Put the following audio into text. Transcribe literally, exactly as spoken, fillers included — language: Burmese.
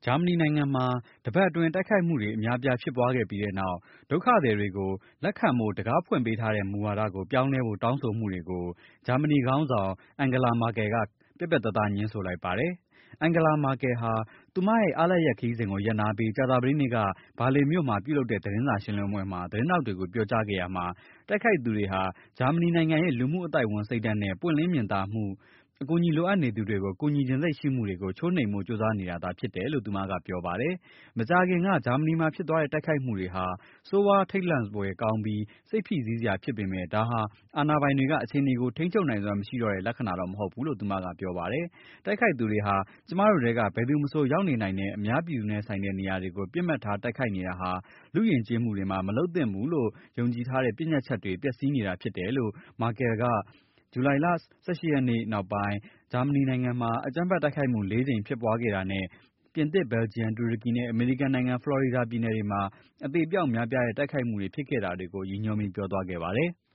ဂျာမနီနိုင်ငံမှာတပတ်အတွင်းတိုက်ခိုက်မှုတွေအများအပြားဖြစ်ပွားခဲ့ပြီးတဲ့နောက်ဒုက္ခသည်တွေကိုလက်ခံဖို့တကားဖွင့်ပေးထားတဲ့မူဝါဒကိုပြောင်းလဲဖို့တောင်းဆိုမှုတွေကိုဂျာမနီခေါင်းဆောင်အန်ဂလာမာကယ်ကပြတ်ပြတ်သားသားငြင်းဆိုလိုက်ပါတယ်။အန်ဂလာမာကယ်ဟာသူမရဲ့အားလပ်ရက်ခရီးစဉ်ကိုရပ်နားပြီးကြာသပတေးနေ့ကဘာလင်မြို့မှာပြုလုပ်တဲ့သတင်းစာရှင်းလင်းပွဲမှာသတင်းထောက်တွေကိုပြောကြားခဲ့ရမှာတိုက်ခိုက်သူတွေဟာဂျာမနီနိုင်ငံရဲ့လူမှုအသိုက်အဝန်းစိတ်ဓာတ်နဲ့ပွင့်လင်းမြင်သာမှုအကူအညီလိုအပ်နေသူတွေကိုကူညီခြင်းစိတ်ရှိမှုတွေကိုချိုးနှိမ်မှုကြိုးစားနေတာသာဖြစ်တယ်လို့သူမကပြောပါတယ်။မကြာခင်ကဂျာမနီမှာဖြစ်သွားတဲ့တိုက်ခိုက်မှုတွေဟာဆိုးဝါးထိတ်လန့်ဖွယ်ကောင်းပြီးစိတ်ဖိစီးစရာဖြစ်ပေမဲ့ဒါဟာအာဏာပိုင်တွေကအခြေအနေကိုထိန်းချုပ်နိုင်စွမ်းမရှိတော့တဲ့လက္ခဏာတော့မဟုတ်ဘူးလို့သူမကပြောပါတယ်။တိုက်ခိုက်သူတွေဟာကျမတို့တွေကဘယ်သူမဆိုရောက်နေနိုင်တဲ့အများပြည်သူနဲ့ဆိုင်တဲ့နေရာတွေကိုပြစ်မှတ်ထားတိုက်ခိုက်နေတာဟာလူယဉ်ကျေးမှုတွေမှာမလုပ်သင့်ဘူးလို့ယုံကြည်ထားတဲ့ပညတ်ချက်တွေပျက်စီးနေတာဖြစ်တယ်လို့မာကယ်ကဇူလိုင်လ၁၈ရက်နေ့နောက်ပိုင်းဂျာမနီနိုင်ငံမှာအကြမ်းဖက်တိုက်ခိုက်မှုလေးကြိမ်ဖြစ်ပွားခဲ့တာနဲ့ပြင်သစ်၊ဘယ်လ်ဂျီယံ၊တူရကီနဲ့အမေရိကန်နိုင်ငံဖလော်ရီဒါပြည်နယ်တွေမှာအသေအပျောက်များပြားတဲ့တိုက်ခိုက်မှုတွေဖြစ်ခဲ့တာတွေကိုရည်ညွှန်းပြီးပြောသွားခဲ့ပါတယ်။